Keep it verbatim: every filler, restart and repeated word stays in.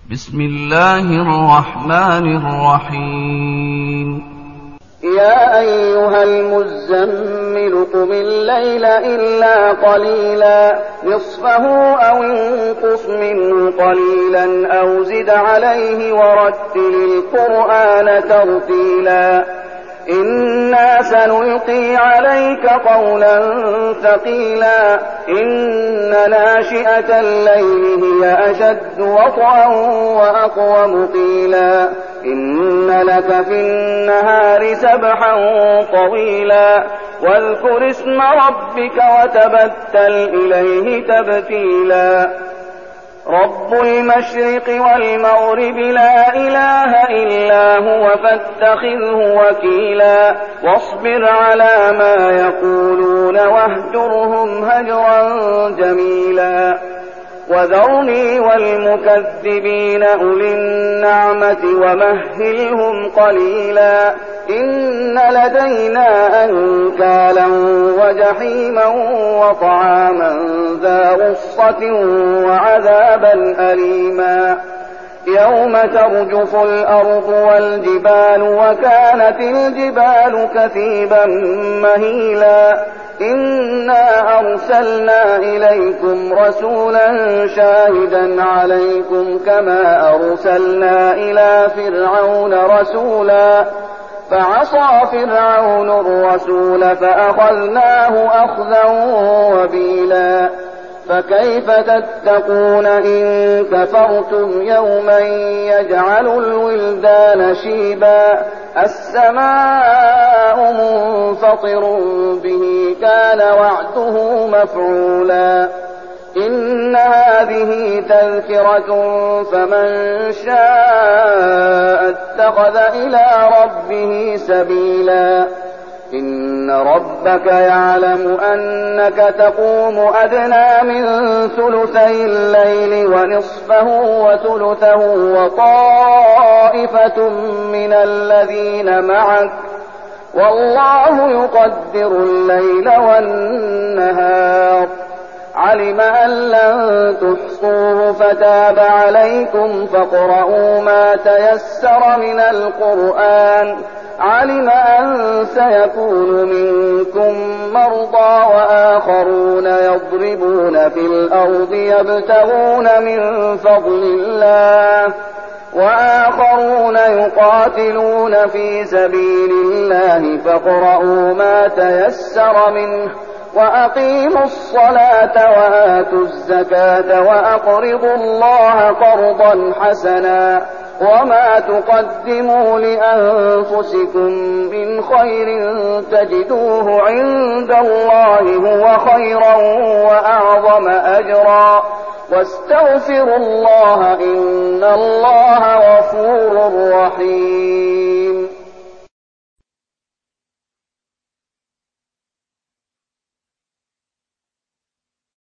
بسم الله الرحمن الرحيم. يا أيها المزمل قم الليل إلا قليلا نصفه أو انقص منه قليلا أو زد عليه ورتل القرآن ترتيلا إنا سنلقي عليك قولا ثقيلا إن ناشئة الليل هي أشد وطئا وأقوم قيلا إن لك في النهار سبحا طويلا واذكر اسم ربك وتبتل إليه تبتيلا رب المشرق والمغرب لا إله إلا هو فاتخذه وكيلا واصبر على ما يقولون واهجرهم هجرا جميلا وذرني والمكذبين أولي النعمة ومهلهم قليلا إن لدينا أنكالا وجحيما وطعاما ذا غصة وعذابا أليما يوم ترجف الأرض والجبال وكانت الجبال كثيبا مهيلا إنا أرسلنا إليكم رسولا شاهدا عليكم كما أرسلنا إلى فرعون رسولا فعصى فرعون الرسول فأخذناه أخذا وبيلا فكيف تتقون إن كفرتم يوما يجعل الولدان شيبا السماء منفطر به كان وعده مفعولا إن هذه تذكرة فمن شاء اتخذ إلى ربه سبيلا إن ربك يعلم أنك تقوم أدنى من ثلثي الليل ونصفه وثلثه وطائفة من الذين معك والله يقدر الليل والنهار علم أن لن تحصوه فتاب عليكم فاقرؤوا ما تيسر من القرآن علم أن سيكون منكم مرضى وآخرون يضربون في الأرض يبتغون من فضل الله وآخرون يقاتلون في سبيل الله فاقرؤوا ما تيسر منه وأقيموا الصلاة وآتوا الزكاة وأقرضوا الله قرضا حسنا وما تقدموا لأنفسكم من خير تجدوه عند الله هو خيرا وأعظم أجرا واستغفروا الله إن الله غفور رحيم.